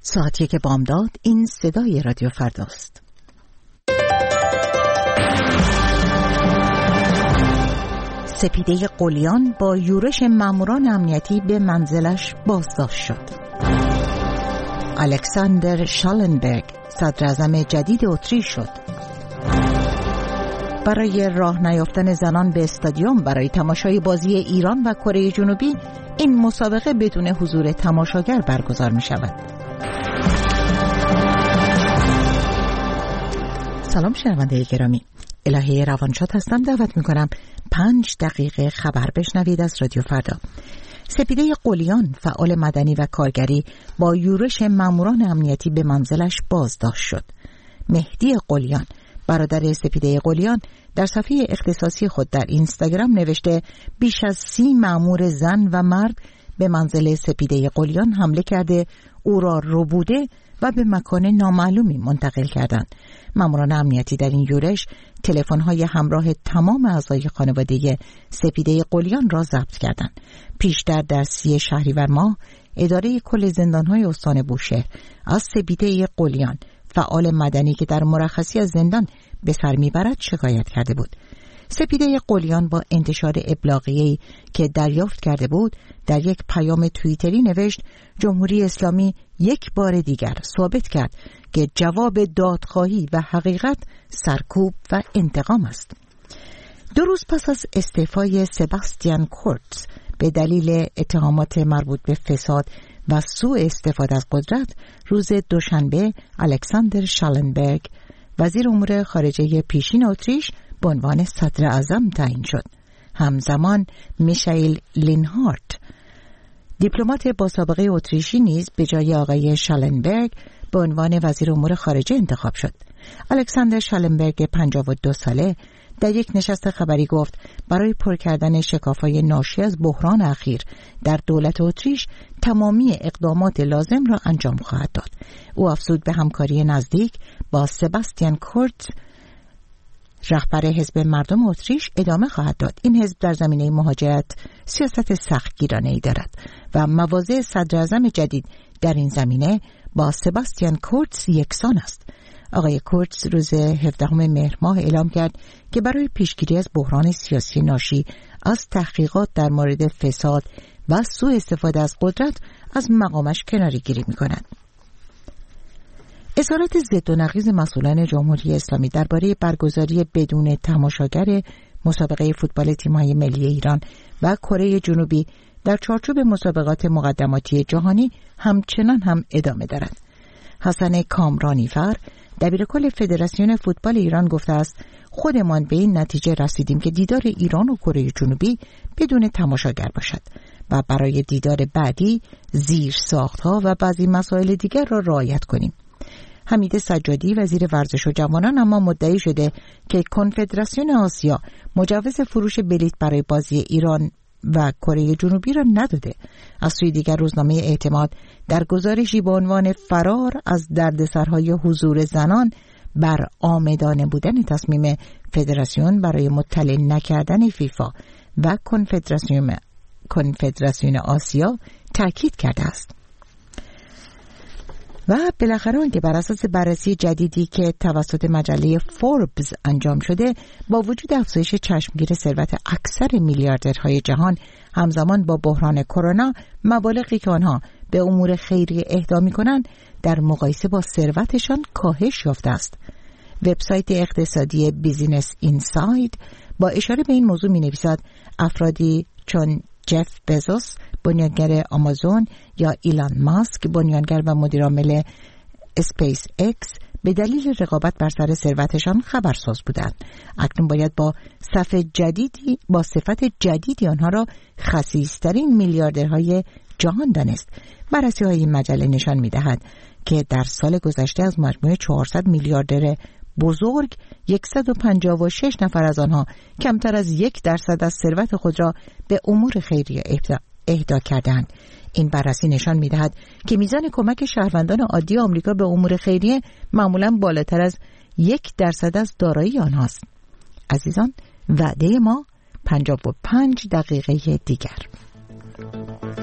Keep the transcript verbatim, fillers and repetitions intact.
ساعت یک بامداد. این صدای رادیو فرداست. سپیده قلیان با یورش ماموران امنیتی به منزلش بازداشت شد. الکساندر شالنبرگ صدر اعظم جدید اتریش شد. برای راه نیافتن زنان به استادیوم برای تماشای بازی ایران و کره جنوبی، این مسابقه بدون حضور تماشاگر برگزار می شود. سلام شنونده گرامی، الهه روانشاد هستم. دعوت می کنم پنج دقیقه خبر بشنوید از رادیو فردا. سپیده قلیان فعال مدنی و کارگری با یورش ماموران امنیتی به منزلش بازداشت شد. مهدی قلیان برادر سپیده قلیان در صفحه اختصاصی خود در اینستاگرام نوشته بیش از سی مامور زن و مرد به منزل سپیده قلیان حمله کرده، او را ربوده و به مکان نامعلومی منتقل کردند. ماموران امنیتی در این یورش تلفن‌های همراه تمام اعضای خانواده سپیده قلیان را ضبط کردند. پیشتر در سی شهریور ماه اداره کل زندان‌های استان بوشهر از سپیده قلیان فعال مدنی که در مرخصی از زندان به سر میبرد شکایت کرده بود. سپیده قلیان با انتشار ابلاغیه‌ای که دریافت کرده بود در یک پیام توییتری نوشت جمهوری اسلامی یک بار دیگر ثابت کرد که جواب دادخواهی و حقیقت سرکوب و انتقام است. دو روز پس از استعفای سباستیان کورتز به دلیل اتهامات مربوط به فساد و سوء استفاده از قدرت، روز دوشنبه الکساندر شالنبرگ وزیر امور خارجه پیشین اتریش به عنوان صدر اعظم تعیین شد. همزمان میشائیل لینهارت دیپلمات با سابقه اتریشی نیز به جای آقای شالنبرگ به عنوان وزیر امور خارجه انتخاب شد. الکساندر شالنبرگ پنجاه و دو ساله در یک نشست خبری گفت برای پر کردن شکاف‌های ناشی از بحران اخیر در دولت اتریش تمامی اقدامات لازم را انجام خواهد داد. او افزود به همکاری نزدیک با سباستیان کورتز رهبر حزب مردم اتریش ادامه خواهد داد. این حزب در زمینه مهاجرت سیاست سختگیرانه‌ای دارد و مواضع صدر اعظم جدید در این زمینه با سباستیان کورتز یکسان است. آقای کورتز روز هفدهم مهر ماه اعلام کرد که برای پیشگیری از بحران سیاسی ناشی از تحقیقات در مورد فساد و سوء استفاده از قدرت از مقامش کناره‌گیری می‌کند. اظهارات ضد و نقیض مسئولان جمهوری اسلامی درباره برگزاری بدون تماشاگر مسابقه فوتبال تیم‌های ملی ایران و کره جنوبی در چارچوب مسابقات مقدماتی جهانی همچنان هم ادامه دارد. حسن کامرانیفر دبیرکل فدراسیون فوتبال ایران گفته است خودمان به این نتیجه رسیدیم که دیدار ایران و کره جنوبی بدون تماشاگر باشد و برای دیدار بعدی زیر ساختها و بعضی مسائل دیگر را رعایت کنیم. حمید سجادی وزیر ورزش و جوانان اما مدعی شده که کنفدراسیون آسیا مجوز فروش بلیط برای بازی ایران و کره جنوبی را نداده. از سوی دیگر روزنامه اعتماد در گزارشی با عنوان فرار از دردسرهای حضور زنان بر عامدانه بودن تصمیم فدراسیون برای مطلع نکردن فیفا و کنفدراسیون کنفدراسیون آسیا تاکید کرده است. و بالاخره آنکه بر اساس بررسی جدیدی که توسط مجله فوربس انجام شده، با وجود افزایش چشمگیر ثروت اکثر میلیاردرهای جهان همزمان با بحران کرونا، مبالغی که آنها به امور خیریه اهدا می‌کنند در مقایسه با ثروتشان کاهش یافته است. وبسایت اقتصادی بیزینس اینساید با اشاره به این موضوع می‌نویسد افرادی چون جف بزوس بنیانگر آمازون یا ایلان ماسک بنیانگر و مدیرعامل اسپیس ایکس به دلیل رقابت بر سر ثروتشان خبرساز بودند. اکنون باید با صف جدیدی با صفت جدیدی آنها را خسیس‌ترین میلیاردرهای جهان دانست. بررسی‌های این مجله نشان می‌دهد که در سال گذشته از مجموع چهارصد میلیاردر بزرگ صد و پنجاه و شش نفر از آنها کمتر از یک درصد از ثروت خود را به امور خیریه اهدا کردند. این بررسی نشان می‌دهد که میزان کمک شهروندان عادی آمریکا به امور خیریه معمولاً بالاتر از یک درصد از دارایی آنهاست. عزیزان، وعده ما پنجاه و پنج دقیقه دیگر.